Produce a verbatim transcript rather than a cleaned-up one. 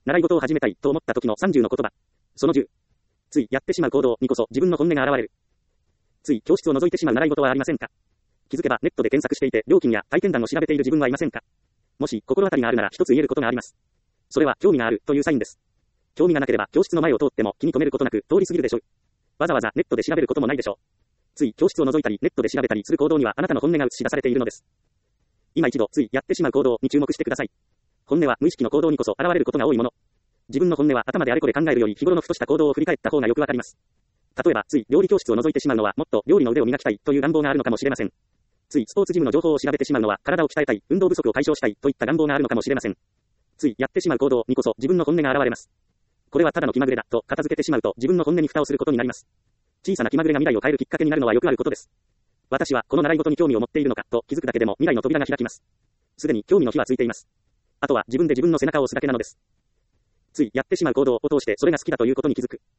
習い事を始めたいと思った時のさんじゅうの言葉。そのじゅう。ついやってしまう行動にこそ自分の本音が現れる。つい教室を覗いてしまう習い事はありませんか？気づけばネットで検索していて料金や体験談を調べている自分はいませんか？もし心当たりがあるなら一つ言えることがあります。それは興味があるというサインです。興味がなければ教室の前を通っても気に留めることなく通り過ぎるでしょう。わざわざネットで調べることもないでしょう。つい教室を覗いたりネットで調べたりする行動にはあなたの本音が映し出されているのです。今一度ついやってしまう行動に注目してください。本音は無意識の行動にこそ現れることが多いもの。自分の本音は頭であれこれ考えるより日頃のふとした行動を振り返った方がよくわかります。例えばつい料理教室を覗いてしまうのはもっと料理の腕を磨きたいという願望があるのかもしれません。ついスポーツジムの情報を調べてしまうのは体を鍛えたい、運動不足を解消したいといった願望があるのかもしれません。ついやってしまう行動にこそ自分の本音が現れます。これはただの気まぐれだと片付けてしまうと自分の本音に蓋をすることになります。小さな気まぐれが未来を変えるきっかけになるのはよくあることです。私はこの習い事に興味を持っているのかと気づくだけでも未来の扉が開きます。すでに興味の火はついています。あとは自分で自分の背中を押すだけなのです。ついやってしまう行動を通してそれが好きだということに気づく。